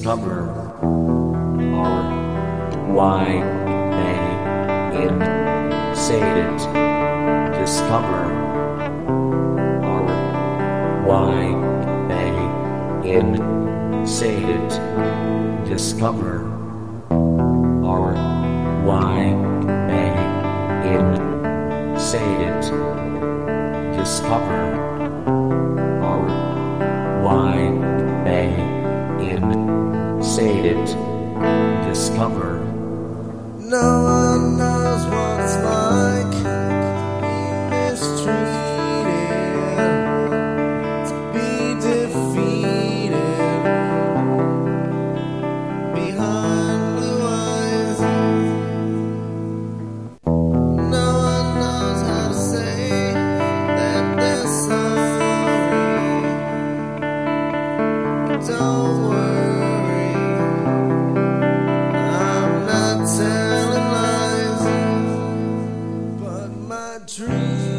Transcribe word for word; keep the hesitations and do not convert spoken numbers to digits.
discover or why they insane it. Discover or why they insane it. Discover or why they insane it. Discover or why they insane it. Discover. No one knows what it's like being mistreated, to be defeated behind blue eyes. No one knows how to say that they're sorry. Don't worry, I'm not telling lies, but my dreams